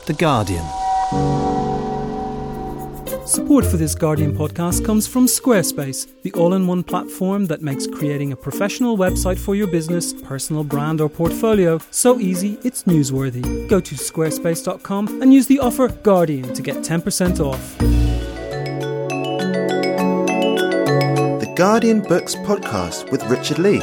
The Guardian. Support for this Guardian podcast comes from Squarespace, the all-in-one platform that makes creating a professional website for your business, personal brand or portfolio so easy it's newsworthy. Go to squarespace.com and use the offer Guardian to get 10% off. The Guardian Books Podcast with Richard Lee.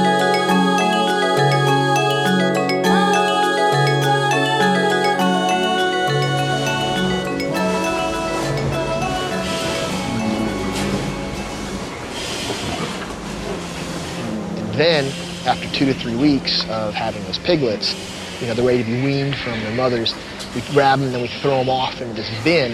Then, after 2 to 3 weeks of having those piglets, they're ready to be weaned from their mothers. We grab them and then we throw them off into this bin.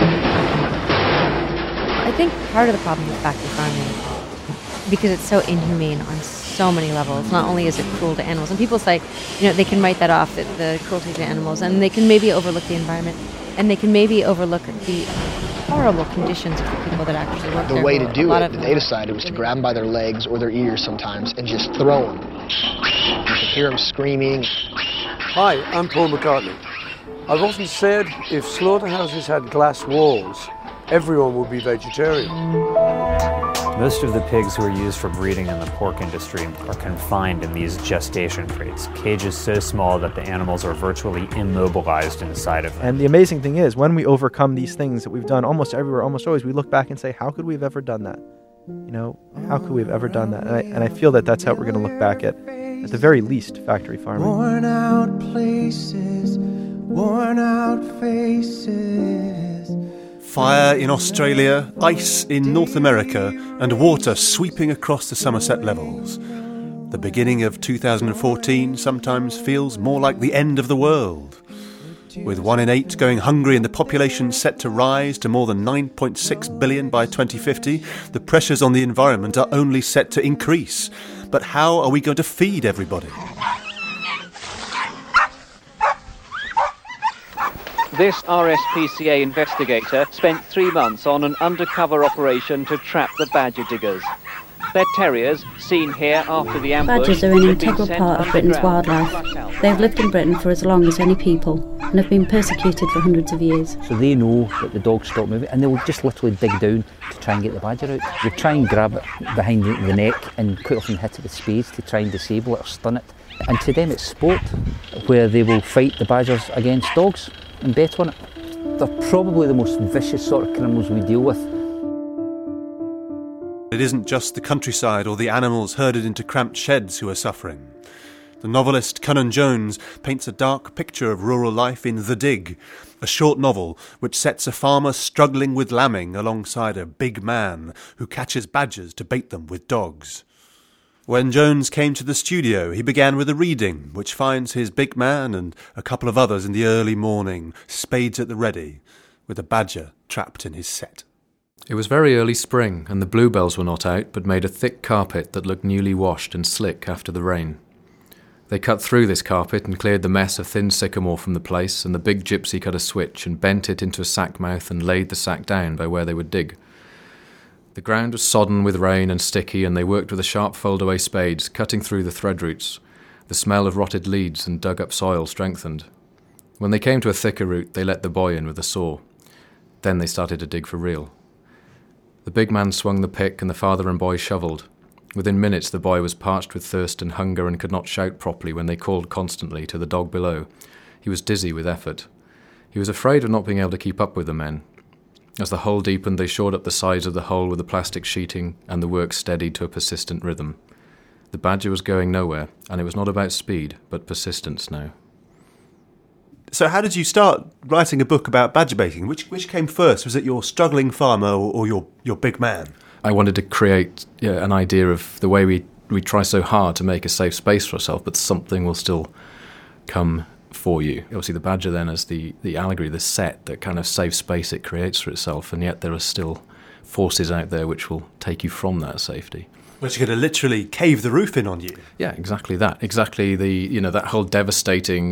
I think part of the problem with factory farming, because it's so inhumane on so many levels, not only is it cruel to animals, and people say, they can write that off, that the cruelty to animals, and they can maybe overlook the environment, and they can maybe overlook the horrible conditions for people that actually work there. The way to do it, that they decided, was to grab them by their legs or their ears sometimes and just throw them. You can hear them screaming. Hi, I'm Paul McCartney. I've often said if slaughterhouses had glass walls, everyone would be vegetarian. Most of the pigs who are used for breeding in the pork industry are confined in these gestation crates, cages so small that the animals are virtually immobilized inside of them. And the amazing thing is, when we overcome these things that we've done almost everywhere, almost always, we look back and say, how could we have ever done that? How could we have ever done that? And I feel that that's how we're going to look back at the very least, factory farming. Worn out places, worn out faces. Fire in Australia, ice in North America, and water sweeping across the Somerset Levels. The beginning of 2014 sometimes feels more like the end of the world. With 1 in 8 going hungry and the population set to rise to more than 9.6 billion by 2050, the pressures on the environment are only set to increase. But how are we going to feed everybody? This RSPCA investigator spent 3 months on an undercover operation to trap the badger diggers. They're terriers, seen here after the ambush. Badgers are an integral part of Britain's wildlife. They have lived in Britain for as long as any people and have been persecuted for hundreds of years. So they know that the dogs stop moving and they will just literally dig down to try and get the badger out. They try and grab it behind the neck and quite often hit it with spades to try and disable it or stun it. And to them it's sport, where they will fight the badgers against dogs and bet on it. They're probably the most vicious sort of criminals we deal with. It isn't just the countryside or the animals herded into cramped sheds who are suffering. The novelist Conan Jones paints a dark picture of rural life in The Dig, a short novel which sets a farmer struggling with lambing alongside a big man who catches badgers to bait them with dogs. When Jones came to the studio, he began with a reading, which finds his big man and a couple of others in the early morning, spades at the ready, with a badger trapped in his set. It was very early spring, and the bluebells were not out, but made a thick carpet that looked newly washed and slick after the rain. They cut through this carpet and cleared the mess of thin sycamore from the place, and the big gypsy cut a switch and bent it into a sack mouth and laid the sack down by where they would dig. The ground was sodden with rain and sticky, and they worked with the sharp fold-away spades, cutting through the thread roots. The smell of rotted leads and dug-up soil strengthened. When they came to a thicker root, they let the boy in with a saw. Then they started to dig for real. The big man swung the pick, and the father and boy shovelled. Within minutes, the boy was parched with thirst and hunger and could not shout properly when they called constantly to the dog below. He was dizzy with effort. He was afraid of not being able to keep up with the men. As the hole deepened, they shored up the sides of the hole with the plastic sheeting, and the work steadied to a persistent rhythm. The badger was going nowhere, and it was not about speed, but persistence now. So how did you start writing a book about badger baiting? Which came first? Was it your struggling farmer or your big man? I wanted to create an idea of the way we try so hard to make a safe space for ourselves, but something will still come for you. Obviously the badger then is the allegory, the set, that kind of safe space it creates for itself, and yet there are still forces out there which will take you from that safety. Which are going to literally cave the roof in on you. Yeah, exactly that. Exactly that whole devastating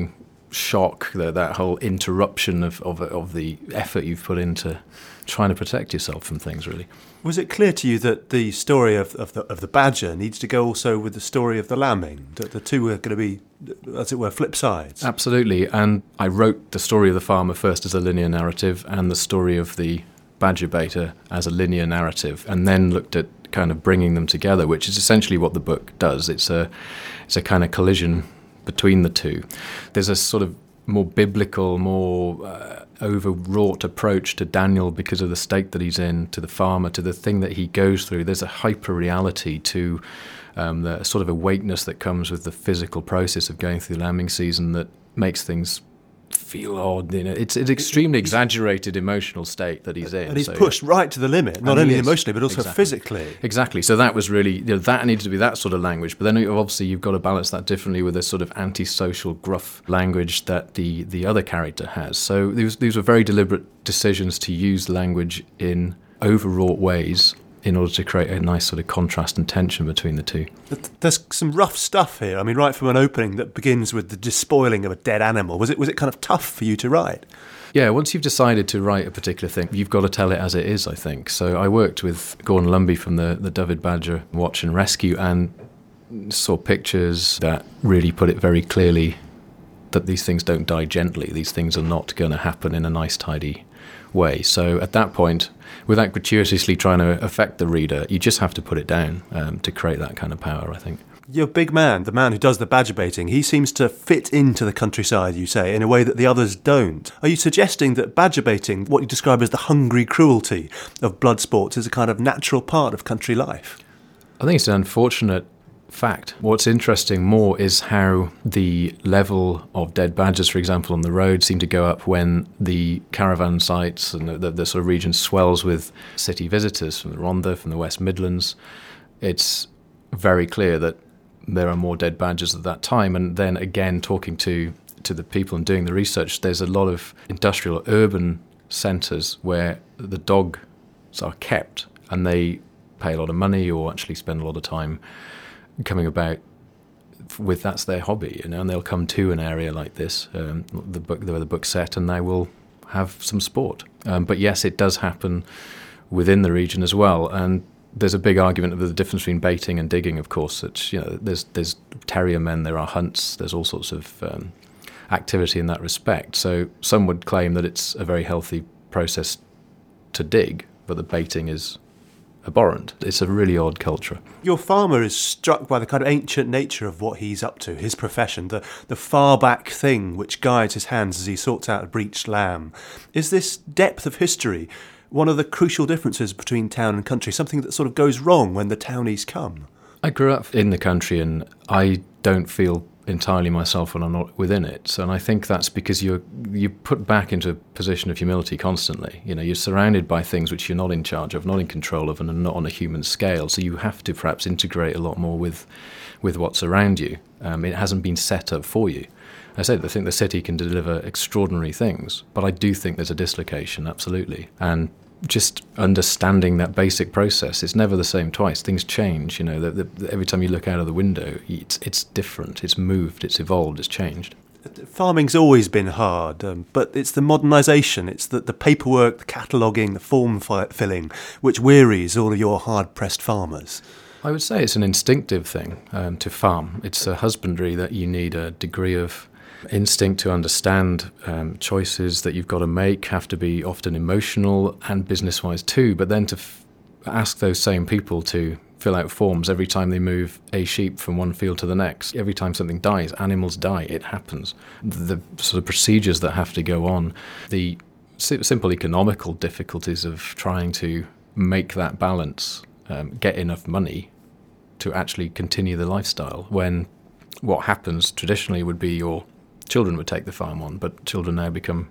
shock, that whole interruption of the effort you've put into trying to protect yourself from things, really. Was it clear to you that the story of the badger needs to go also with the story of the lambing, that the two were going to be, as it were, flip sides? Absolutely, and I wrote the story of the farmer first as a linear narrative and the story of the badger baiter as a linear narrative, and then looked at kind of bringing them together, which is essentially what the book does. It's a kind of collision between the two. There's a sort of more biblical, more overwrought approach to Daniel because of the state that he's in, to the farmer, to the thing that he goes through. There's a hyper-reality to the sort of awakeness that comes with the physical process of going through the lambing season that makes things feel odd. It's an extremely exaggerated emotional state that he's in. And he's pushed right to the limit, not only emotionally, but also physically. Exactly. So that was really, that needed to be that sort of language. But then obviously you've got to balance that differently with this sort of antisocial, gruff language that the other character has. So these were very deliberate decisions to use language in overwrought ways in order to create a nice sort of contrast and tension between the two. There's some rough stuff here. I mean, right from an opening that begins with the despoiling of a dead animal. Was it kind of tough for you to write? Yeah, once you've decided to write a particular thing, you've got to tell it as it is, I think. So I worked with Gordon Lumby from the Dyfed Badger Watch and Rescue and saw pictures that really put it very clearly that these things don't die gently. These things are not going to happen in a nice, tidy way. So at that point, without gratuitously trying to affect the reader, you just have to put it down to create that kind of power, I think. Your big man, the man who does the badger baiting, he seems to fit into the countryside, you say, in a way that the others don't. Are you suggesting that badger baiting, what you describe as the hungry cruelty of blood sports, is a kind of natural part of country life? I think it's an unfortunate fact. What's interesting more is how the level of dead badgers, for example, on the road seem to go up when the caravan sites and the sort of region swells with city visitors from the Rhondda, from the West Midlands. It's very clear that there are more dead badgers at that time. And then again, talking to the people and doing the research, there's a lot of industrial urban centres where the dogs are kept and they pay a lot of money or actually spend a lot of time coming about with, that's their hobby, and they'll come to an area like this, the book's set, and they will have some sport. But yes, it does happen within the region as well, and there's a big argument of the difference between baiting and digging, of course. It's, there's terrier men, there are hunts, there's all sorts of activity in that respect. So some would claim that it's a very healthy process to dig, but the baiting is abhorrent. It's a really odd culture. Your farmer is struck by the kind of ancient nature of what he's up to, his profession, the far back thing which guides his hands as he sorts out a breached lamb. Is this depth of history one of the crucial differences between town and country, something that sort of goes wrong when the townies come? I grew up in the country and I don't feel entirely myself when I'm not within it. So, and I think that's because you're put back into a position of humility constantly. You're surrounded by things which you're not in charge of, not in control of, and are not on a human scale. So you have to perhaps integrate a lot more with what's around you. It hasn't been set up for you. I think the city can deliver extraordinary things, but I do think there's a dislocation, absolutely. And just understanding that basic process, it's never the same twice. Things change, every time you look out of the window, it's different, it's moved, it's evolved, it's changed. Farming's always been hard, but it's the modernisation, it's the paperwork, the cataloguing, the form filling, which wearies all of your hard-pressed farmers. I would say it's an instinctive thing to farm. It's a husbandry that you need a degree of instinct to understand. Choices that you've got to make have to be often emotional and business-wise too, but then to ask those same people to fill out forms every time they move a sheep from one field to the next, every time something dies, animals die, it happens. The sort of procedures that have to go on, the simple economical difficulties of trying to make that balance, get enough money to actually continue the lifestyle, when what happens traditionally would be your children would take the farm on, but children now become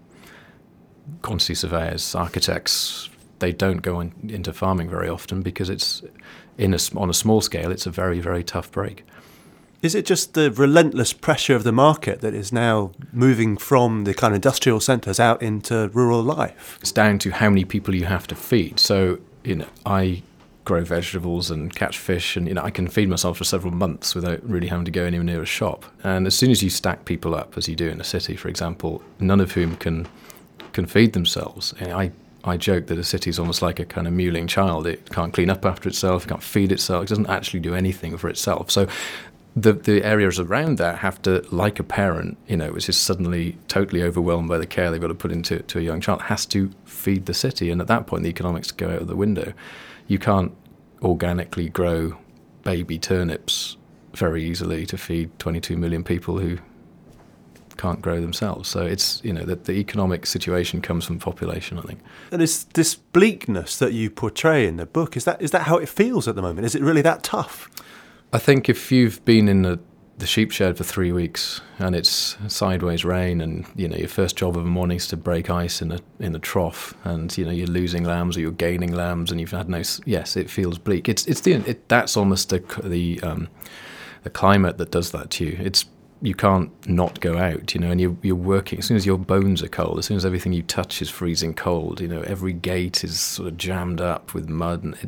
quantity surveyors, architects. They don't go into farming very often because it's on a small scale, it's a very, very tough break. Is it just the relentless pressure of the market that is now moving from the kind of industrial centres out into rural life? It's down to how many people you have to feed. So, I grow vegetables and catch fish, and I can feed myself for several months without really having to go anywhere near a shop. And as soon as you stack people up, as you do in a city, for example, none of whom can feed themselves. I joke that a city is almost like a kind of mewling child. It can't clean up after itself, it can't feed itself, it doesn't actually do anything for itself. So the areas around that have to, like a parent, which is suddenly totally overwhelmed by the care they've got to put into a young child, has to feed the city. And at that point, the economics go out of the window. You can't organically grow baby turnips very easily to feed 22 million people who can't grow themselves. So it's, that the economic situation comes from population, I think. And is this bleakness that you portray in the book, is that how it feels at the moment? Is it really that tough? I think if you've been in the sheep shed for 3 weeks and it's sideways rain, and your first job of a morning is to break ice in a trough, and you're losing lambs or you're gaining lambs, and you've had yes, it feels bleak. That's almost the climate that does that to you. You can't not go out, and you're working. As soon as your bones are cold, as soon as everything you touch is freezing cold, every gate is sort of jammed up with mud, and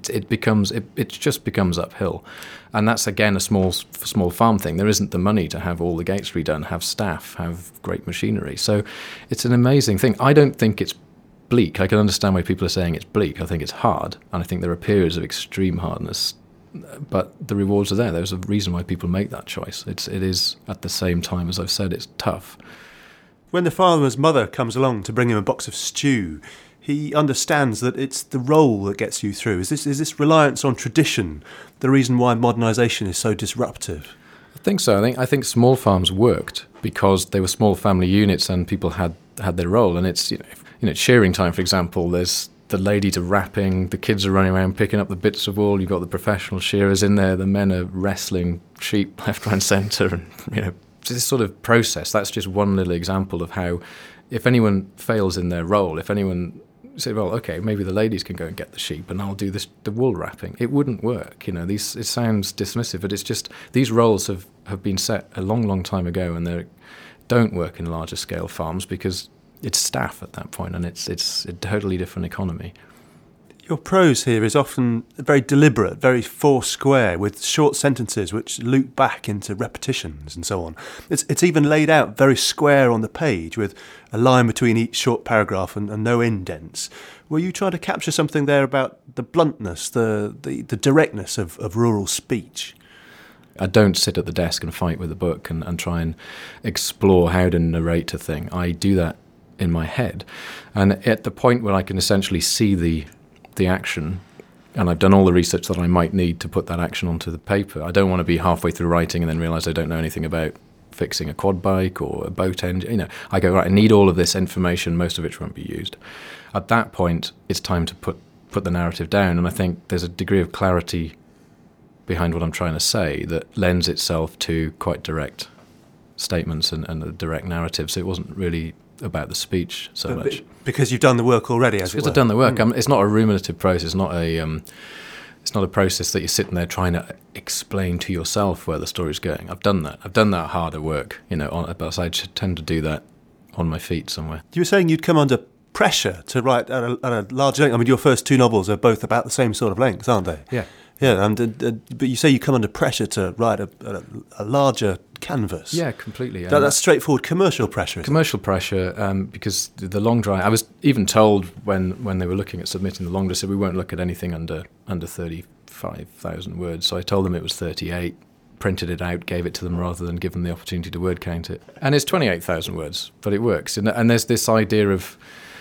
it just becomes uphill. And that's, again, a small farm thing. There isn't the money to have all the gates redone, have staff, have great machinery. So it's an amazing thing. I don't think it's bleak. I can understand why people are saying it's bleak. I think it's hard, and I think there are periods of extreme hardness, but the rewards are there. There's a reason why people make that choice. It is, at the same time, as I've said, it's tough. When the farmer's mother comes along to bring him a box of stew, he understands that it's the role that gets you through. Is this reliance on tradition the reason why modernisation is so disruptive? I think so. I think small farms worked because they were small family units and people had their role. And it's shearing time, for example. There's the ladies are wrapping, the kids are running around picking up the bits of wool. You've got the professional shearers in there. The men are wrestling sheep left, right, and centre, and this sort of process. That's just one little example of how, if anyone fails in their role, if anyone say, well, okay, maybe the ladies can go and get the sheep and I'll do the wool wrapping, it wouldn't work. It sounds dismissive, but it's just these roles have been set a long, long time ago, and they don't work in larger scale farms because it's staff at that point, and it's a totally different economy. Your prose here is often very deliberate, very four-square, with short sentences which loop back into repetitions and so on. It's even laid out very square on the page, with a line between each short paragraph and no indents. Were you trying to capture something there about the bluntness, the directness of rural speech? I don't sit at the desk and fight with a book and try and explore how to narrate a thing. I do that in my head. And at the point where I can essentially see the action, and I've done all the research that I might need to put that action onto the paper, I don't want to be halfway through writing and then realise I don't know anything about fixing a quad bike or a boat engine. I go, right, I need all of this information, most of which won't be used. At that point, it's time to put the narrative down, and I think there's a degree of clarity behind what I'm trying to say that lends itself to quite direct statements and a direct narrative. So it wasn't really about the speech so much. Because you've done the work already, as it were. Because I've done the work. It's not a ruminative process. It's not a process that you're sitting there trying to explain to yourself where the story's going. I've done that. I've done that harder work, but I tend to do that on my feet somewhere. You were saying you'd come under pressure to write at a large length. I mean, your first two novels are both about the same sort of length, aren't they? Yeah. Yeah, but you say you come under pressure to write a larger canvas. Yeah, completely. That's straightforward commercial pressure. Commercial pressure, because the long dry. I was even told when they were looking at submitting the long dry, said we won't look at anything under 35,000 words. So I told them it was 38. Printed it out, gave it to them rather than give them the opportunity to word count it. And it's 28,000 words, but it works. And there's this idea of,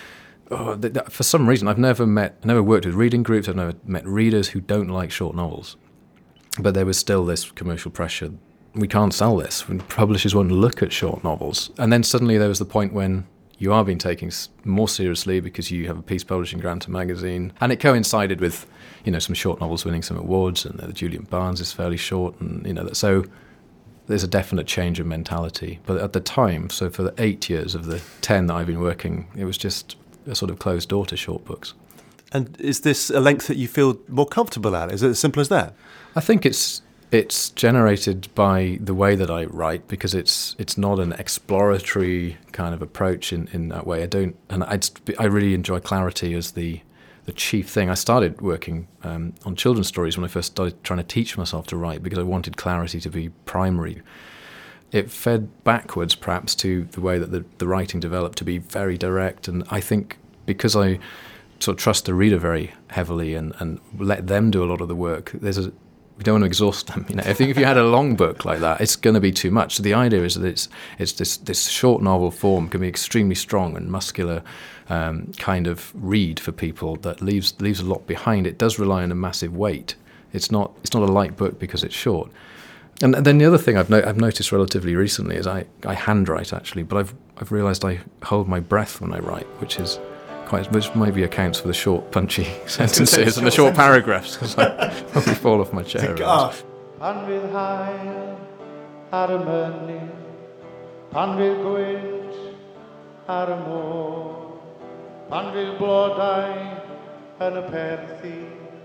for some reason, I've never worked with reading groups, I've never met readers who don't like short novels. But there was still this commercial pressure. We can't sell this. Publishers won't look at short novels. And then suddenly there was the point when you are being taken more seriously because you have a peace publishing grant to magazine. And it coincided with, some short novels winning some awards, and the Julian Barnes is fairly short, and so there's a definite change of mentality. But at the time, so for the 8 years of the 10 that I've been working, it was just a sort of closed door to short books. And is this a length that you feel more comfortable at? Is it as simple as that? I think it's generated by the way that I write, because it's not an exploratory kind of approach in that way. I really enjoy clarity as the the chief thing. I started working on children's stories when I first started trying to teach myself to write because I wanted clarity to be primary. It fed backwards perhaps to the way that the writing developed to be very direct, and I think because I sort of trust the reader very heavily and let them do a lot of the work, we don't want to exhaust them. I think if you had a long book like that, it's going to be too much. So the idea is that it's this short novel form can be extremely strong and muscular kind of read for people that leaves a lot behind. It does rely on a massive weight. It's not a light book because it's short. And then the other thing I've noticed relatively recently is I handwrite actually, but I've realised I hold my breath when I write, which maybe accounts for the short, punchy sentences and the short paragraphs, because I probably fall off my chair. Pan vil heil, Herre mønnig, pan vil gwynt, Herre mor, pan vil blodau yn y perthi,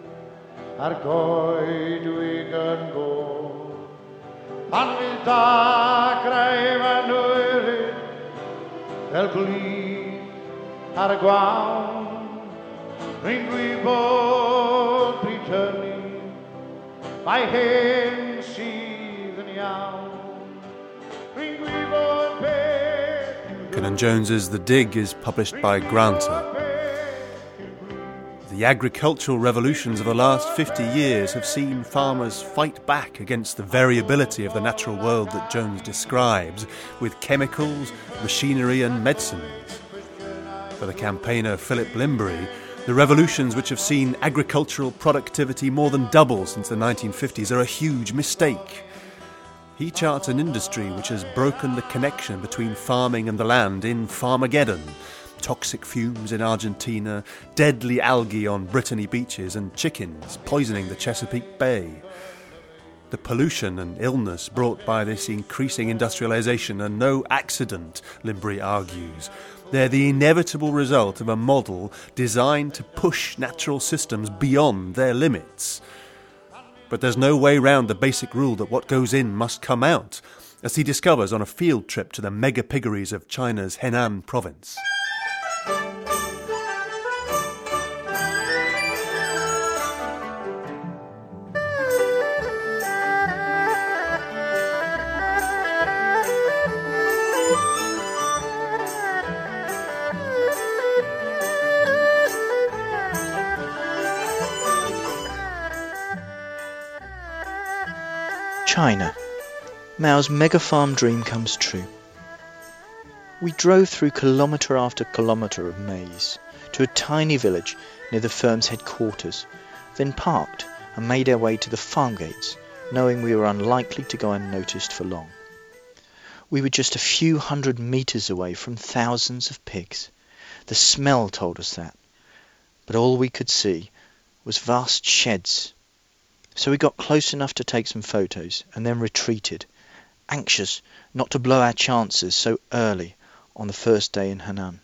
goed yn går. Pan vil dagrau yn wyri, fel glif ar y gwawn, rwy'n gwybod Britynni, mae hyn sydd yn iawn. Rwy'n gwybod beth... Conan Jones's The Dig is published by Granta. The agricultural revolutions of the last 50 years have seen farmers fight back against the variability of the natural world that Jones describes, with chemicals, machinery and medicines. For the campaigner Philip Limbury, the revolutions which have seen agricultural productivity more than double since the 1950s are a huge mistake. He charts an industry which has broken the connection between farming and the land in Farmageddon. Toxic fumes in Argentina, deadly algae on Brittany beaches, and chickens poisoning the Chesapeake Bay. The pollution and illness brought by this increasing industrialisation are no accident, Limbury argues. They're the inevitable result of a model designed to push natural systems beyond their limits. But there's no way round the basic rule that what goes in must come out, as he discovers on a field trip to the mega-piggeries of China's Henan province. China. Mao's mega farm dream comes true. We drove through kilometre after kilometre of maze to a tiny village near the firm's headquarters, then parked and made our way to the farm gates, knowing we were unlikely to go unnoticed for long. We were just a few hundred metres away from thousands of pigs. The smell told us that, but all we could see was vast sheds. So we got close enough to take some photos and then retreated, anxious not to blow our chances so early on the first day in Henan.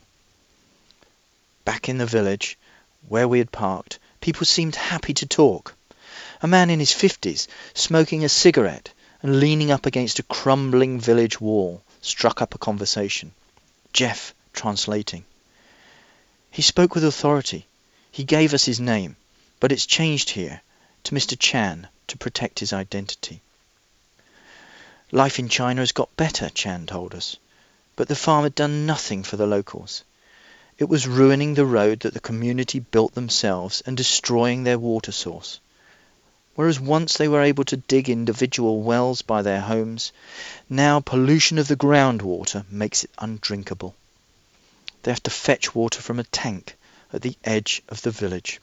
Back in the village, where we had parked, people seemed happy to talk. A man in his 50s, smoking a cigarette and leaning up against a crumbling village wall, struck up a conversation. Jeff translating. He spoke with authority. He gave us his name, but it's changed here to Mr. Chan to protect his identity. Life in China has got better, Chan told us, but the farm had done nothing for the locals. It was ruining the road that the community built themselves and destroying their water source. Whereas once they were able to dig individual wells by their homes, now pollution of the groundwater makes it undrinkable. They have to fetch water from a tank at the edge of the village.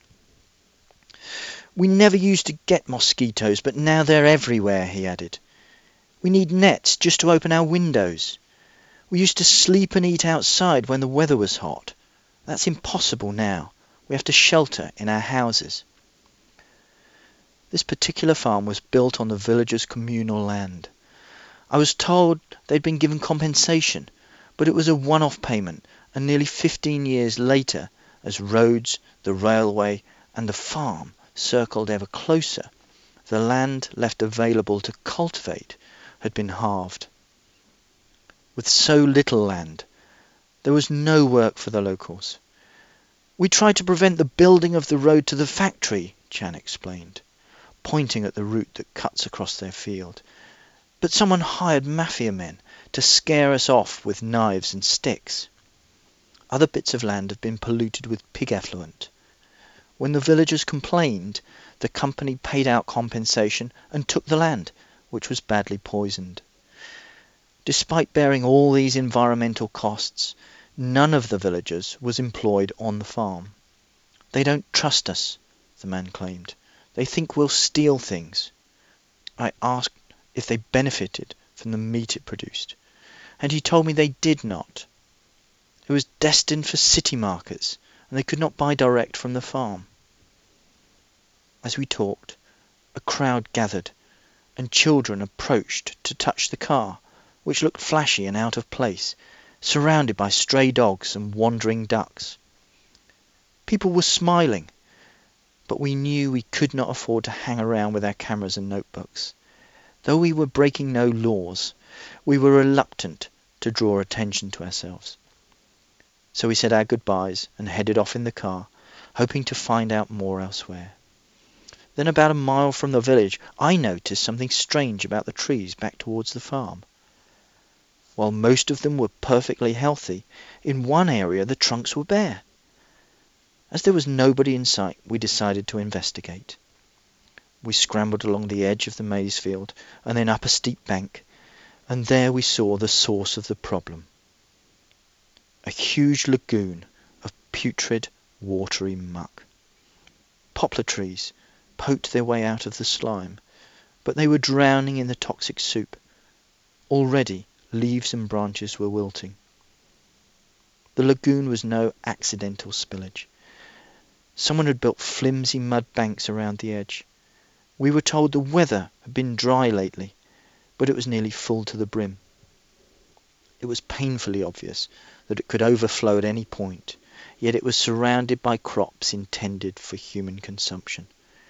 We never used to get mosquitoes, but now they're everywhere, he added. We need nets just to open our windows. We used to sleep and eat outside when the weather was hot. That's impossible now. We have to shelter in our houses. This particular farm was built on the villagers' communal land. I was told they'd been given compensation, but it was a one-off payment, and nearly 15 years later, as roads, the railway and the farm circled ever closer, the land left available to cultivate had been halved. With so little land, there was no work for the locals. We tried to prevent the building of the road to the factory, Chan explained, pointing at the route that cuts across their field. But someone hired mafia men to scare us off with knives and sticks. Other bits of land have been polluted with pig effluent. When the villagers complained, the company paid out compensation and took the land, which was badly poisoned. Despite bearing all these environmental costs, none of the villagers was employed on the farm. They don't trust us, the man claimed. They think we'll steal things. I asked if they benefited from the meat it produced, and he told me they did not. It was destined for city markets, and they could not buy direct from the farm. As we talked, a crowd gathered, and children approached to touch the car, which looked flashy and out of place, surrounded by stray dogs and wandering ducks. People were smiling, but we knew we could not afford to hang around with our cameras and notebooks. Though we were breaking no laws, we were reluctant to draw attention to ourselves. So we said our goodbyes and headed off in the car, hoping to find out more elsewhere. Then about a mile from the village, I noticed something strange about the trees back towards the farm. While most of them were perfectly healthy, in one area the trunks were bare. As there was nobody in sight, we decided to investigate. We scrambled along the edge of the maize field and then up a steep bank, and there we saw the source of the problem. A huge lagoon of putrid, watery muck. Poplar trees poked their way out of the slime, but they were drowning in the toxic soup. Already leaves and branches were wilting. The lagoon was no accidental spillage. Someone had built flimsy mud banks around the edge. We were told the weather had been dry lately, but it was nearly full to the brim. It was painfully obvious that it could overflow at any point, yet it was surrounded by crops intended for human consumption.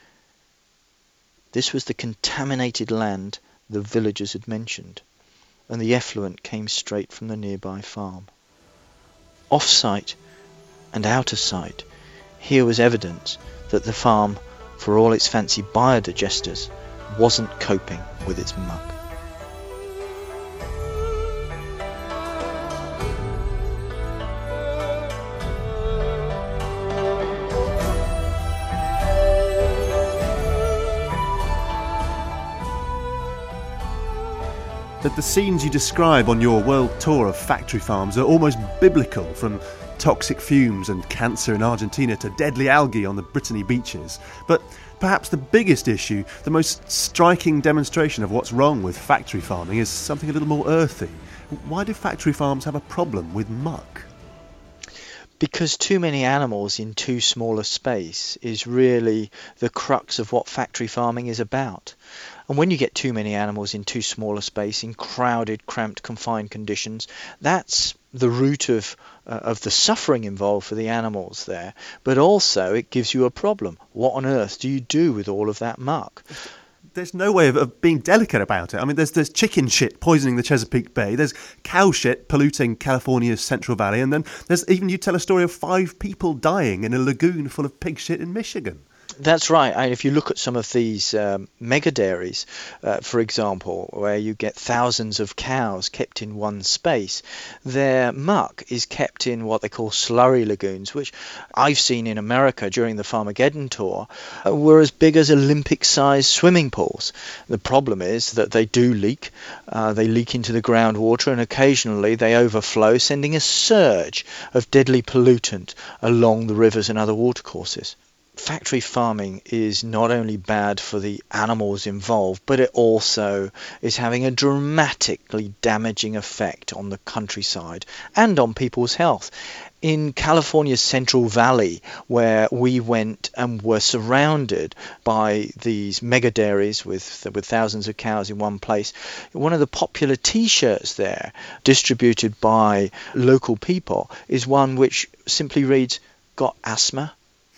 This was the contaminated land the villagers had mentioned, and the effluent came straight from the nearby farm. Off-site and out of sight, here was evidence that the farm, for all its fancy biodigesters, wasn't coping with its muck. That the scenes you describe on your world tour of factory farms are almost biblical, from toxic fumes and cancer in Argentina to deadly algae on the Brittany beaches. But perhaps the biggest issue, the most striking demonstration of what's wrong with factory farming, is something a little more earthy. Why do factory farms have a problem with muck? Because too many animals in too small a space is really the crux of what factory farming is about. And when you get too many animals in too small a space, in crowded, cramped, confined conditions, that's the root of the suffering involved for the animals there. But also it gives you a problem. What on earth do you do with all of that muck? There's no way of being delicate about it. I mean, there's chicken shit poisoning the Chesapeake Bay, there's cow shit polluting California's Central Valley, and then there's even, you tell a story of 5 people dying in a lagoon full of pig shit in Michigan. That's right. And if you look at some of these mega dairies, for example, where you get thousands of cows kept in one space, their muck is kept in what they call slurry lagoons, which I've seen in America during the Farmageddon tour, were as big as Olympic-sized swimming pools. The problem is that they do leak. They leak into the groundwater, and occasionally they overflow, sending a surge of deadly pollutant along the rivers and other watercourses. Factory farming is not only bad for the animals involved, but it also is having a dramatically damaging effect on the countryside and on people's health. In California's Central Valley, where we went and were surrounded by these mega dairies with thousands of cows in one place, one of the popular T-shirts there, distributed by local people, is one which simply reads, "Got asthma?" ?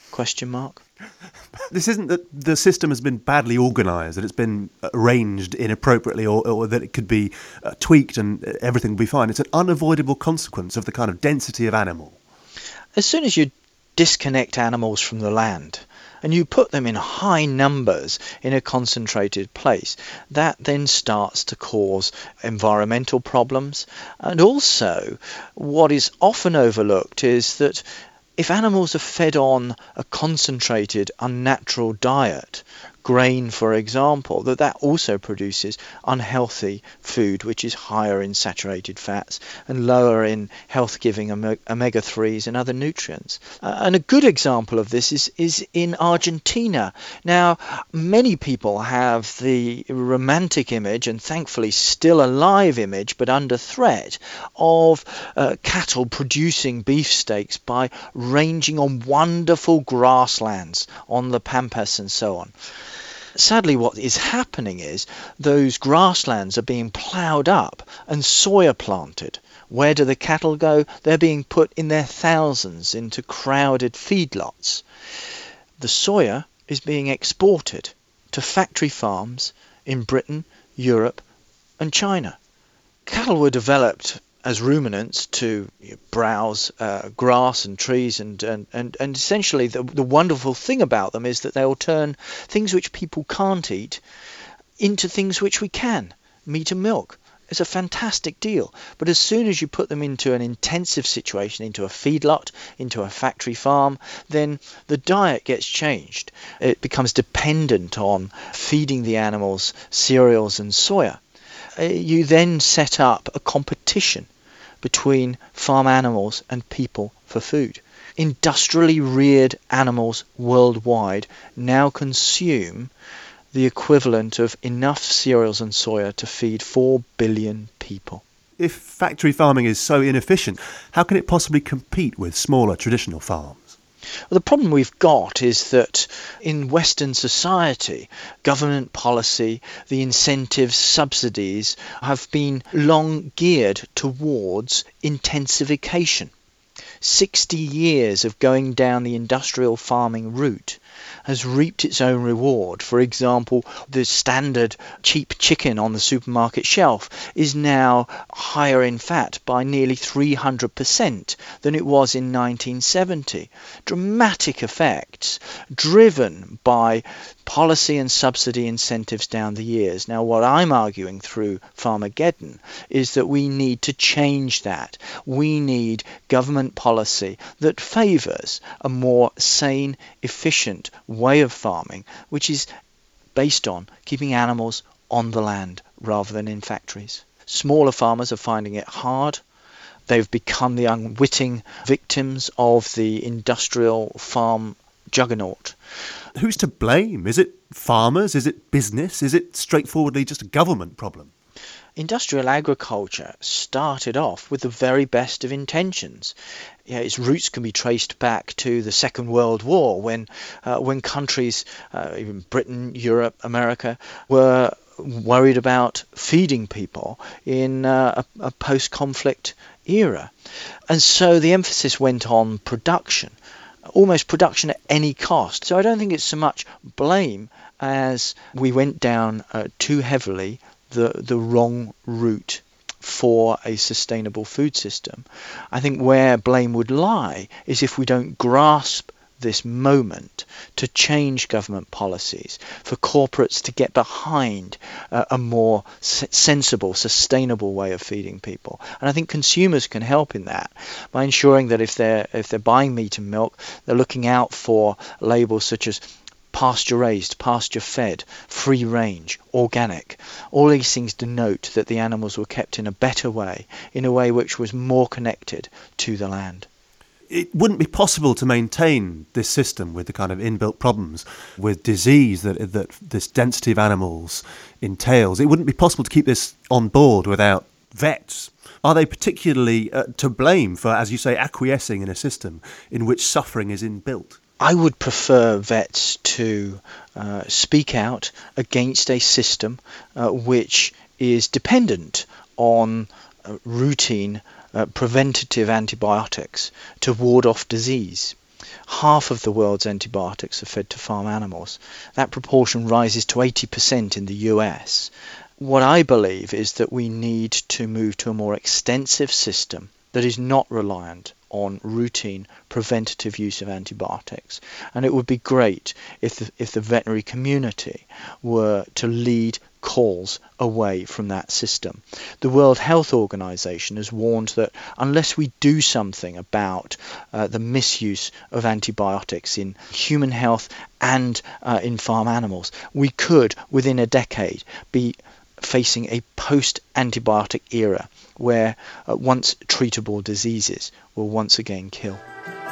This isn't that the system has been badly organised, that it's been arranged inappropriately, or that it could be tweaked and everything will be fine. It's an unavoidable consequence of the kind of density of animal. As soon as you disconnect animals from the land, and you put them in high numbers in a concentrated place, that then starts to cause environmental problems. And also, what is often overlooked is that if animals are fed on a concentrated, unnatural diet, grain for example, that also produces unhealthy food which is higher in saturated fats and lower in health-giving omega-3s and other nutrients. And a good example of this is in Argentina. Now, many people have the romantic image, and thankfully still alive image, but under threat, of cattle producing beefsteaks by ranging on wonderful grasslands on the pampas and so on. Sadly, what is happening is those grasslands are being ploughed up and soya planted. Where do the cattle go? They're being put in their thousands into crowded feedlots. The soya is being exported to factory farms in Britain, Europe and China. Cattle were developed as ruminants to browse grass and trees, and essentially the wonderful thing about them is that they'll turn things which people can't eat into things which we can, meat and milk. It's a fantastic deal. But as soon as you put them into an intensive situation, into a feedlot, into a factory farm, then the diet gets changed. It becomes dependent on feeding the animals cereals and soya. You then set up a competition between farm animals and people for food. Industrially reared animals worldwide now consume the equivalent of enough cereals and soya to feed 4 billion people. If factory farming is so inefficient, how can it possibly compete with smaller traditional farms? Well, the problem we've got is that in Western society, government policy, the incentives, subsidies have been long geared towards intensification. 60 years of going down the industrial farming route has reaped its own reward. For example, the standard cheap chicken on the supermarket shelf is now higher in fat by nearly 300% than it was in 1970. Dramatic effects driven by policy and subsidy incentives down the years. Now, what I'm arguing through Farmageddon is that we need to change that. We need government policy that favours a more sane, efficient way of farming, which is based on keeping animals on the land rather than in factories. Smaller farmers are finding it hard. They've become the unwitting victims of the industrial farm juggernaut. Who's to blame? Is it farmers? Is it business? Is it straightforwardly just a government problem? Industrial agriculture started off with the very best of intentions. Its roots can be traced back to the Second World War, when countries, even Britain, Europe, America, were worried about feeding people in a post-conflict era. And so the emphasis went on production, almost production at any cost. So I don't think it's so much blame as we went down too heavily the wrong route for a sustainable food system. I think where blame would lie is if we don't grasp this moment to change government policies, for corporates to get behind a more sensible, sustainable way of feeding people. And I think consumers can help in that by ensuring that if they're buying meat and milk, they're looking out for labels such as pasture raised, pasture fed, free range, organic. All these things denote that the animals were kept in a better way, in a way which was more connected to the land. It wouldn't be possible to maintain this system with the kind of inbuilt problems with disease that this density of animals entails. It wouldn't be possible to keep this on board without vets. Are they particularly to blame for, as you say, acquiescing in a system in which suffering is inbuilt? I would prefer vets to speak out against a system which is dependent on routine preventative antibiotics to ward off disease. Half of the world's antibiotics are fed to farm animals. That proportion rises to 80% in the US. What I believe is that we need to move to a more extensive system that is not reliant on routine preventative use of antibiotics. And it would be great if the veterinary community were to lead calls away from that system. The World Health Organization has warned that unless we do something about the misuse of antibiotics in human health and in farm animals, we could, within a decade, be facing a post-antibiotic era where once treatable diseases will once again kill.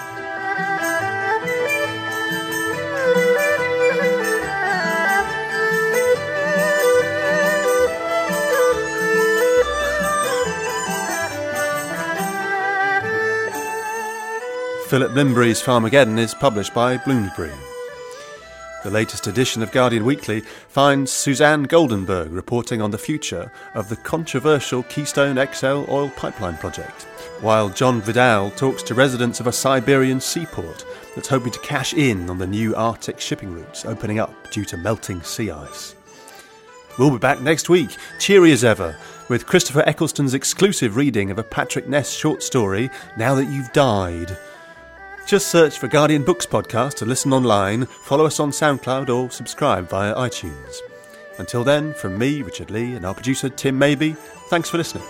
Philip Limbury's Farmageddon is published by Bloomsbury. The latest edition of Guardian Weekly finds Suzanne Goldenberg reporting on the future of the controversial Keystone XL oil pipeline project, while John Vidal talks to residents of a Siberian seaport that's hoping to cash in on the new Arctic shipping routes opening up due to melting sea ice. We'll be back next week, cheery as ever, with Christopher Eccleston's exclusive reading of a Patrick Ness short story, Now That You've Died. Just search for Guardian Books Podcast to listen online, follow us on SoundCloud or subscribe via iTunes. Until then, from me, Richard Lee, and our producer Tim Maybe, thanks for listening.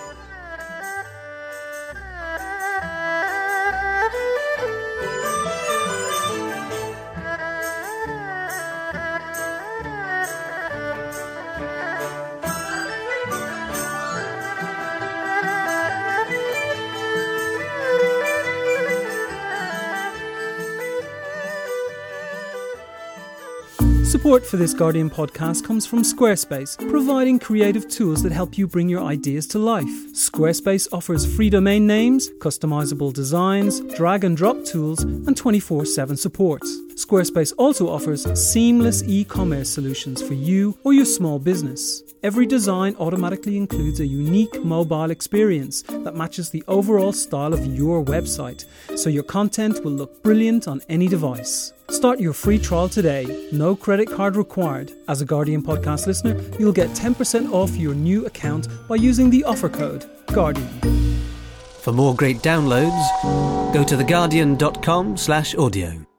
Support for this Guardian podcast comes from Squarespace, providing creative tools that help you bring your ideas to life. Squarespace offers free domain names, customizable designs, drag and drop tools, and 24/7 support. Squarespace also offers seamless e-commerce solutions for you or your small business. Every design automatically includes a unique mobile experience that matches the overall style of your website, so your content will look brilliant on any device. Start your free trial today. No credit card required. As a Guardian podcast listener, you'll get 10% off your new account by using the offer code Guardian. For more great downloads, go to theguardian.com/audio.